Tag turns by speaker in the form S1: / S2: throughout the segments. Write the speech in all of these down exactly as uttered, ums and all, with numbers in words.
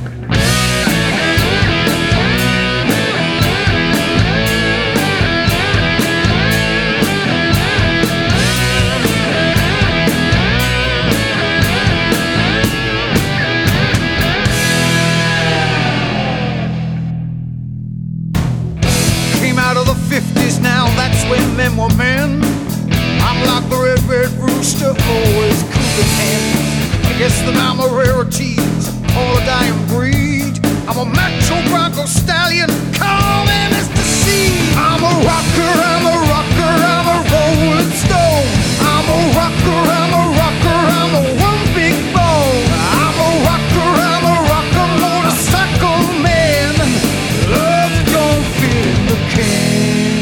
S1: fifties now, that's when men were men. I'm like the red, red rooster, always cooling hands. I guess that I'm a rarity, all a dying breed. I'm a macho Bronco stallion, call me Mister C. I'm a rocker, I'm a rocker, I'm a rolling stone. I'm a rocker, I'm a rocker, I'm a one big bone. I'm a rocker, I'm a rocker, motorcycle man. Love don't fit in the can.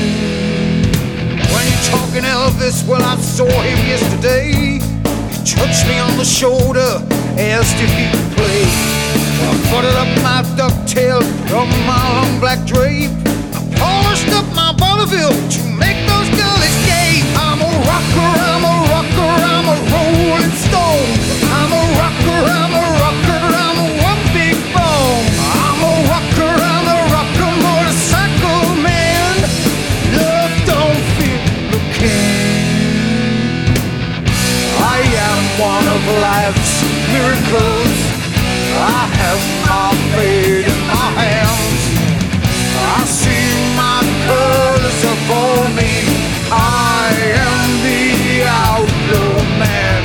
S1: Talking Elvis, well, I saw him yesterday. He touched me on the shoulder, asked if he could play. I buttered up my ducktail from my long black drape. I polished up my vaudeville to make those girlies gay. I'm a rocker, I'm a rocker, I'm a rolling stone. I'm a rocker, I'm a rocker, I'm a one big bone. I'm a rocker, I'm a rocker, motorcycle man. Love don't fit. I am one of life's miracles. I have my fate in my hands. I see my colors upon me. I am the outlaw man.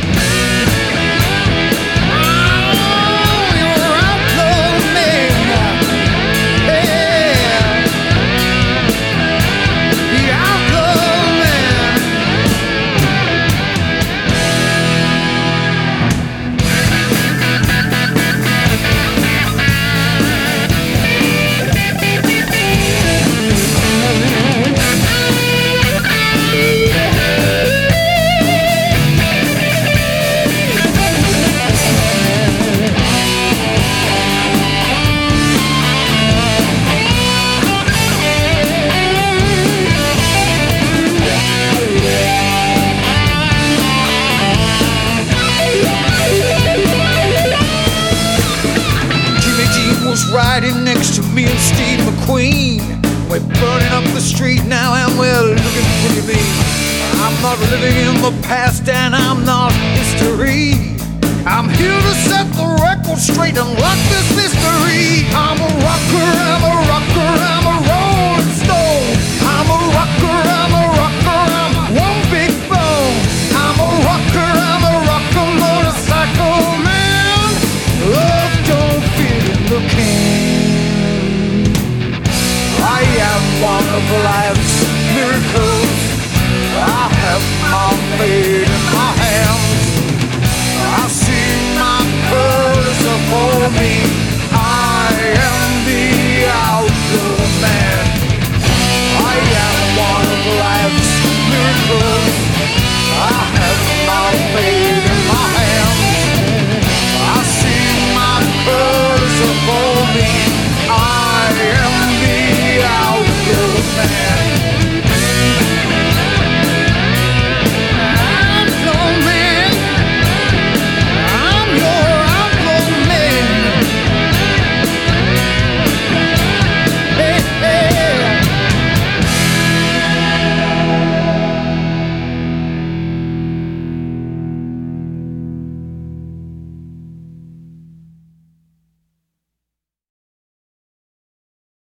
S1: Oh, you're outlaw man. Yeah. The outlaw man. Riding next to me and Steve McQueen. We're burning up the street now and we're looking pretty mean. I'm not living in the past and I'm not history. I'm here to set the record straight and lock this mystery. I'm a rocker, I'm a rocker, I'm a rolling stone. I'm a rocker, I'm a rocker, I'm one big bone. I'm a rocker, I'm a rocker, motorcycle man. Love don't fit in the can. I am one of life's miracles. I have my fate in my hands. I see my colors upon me.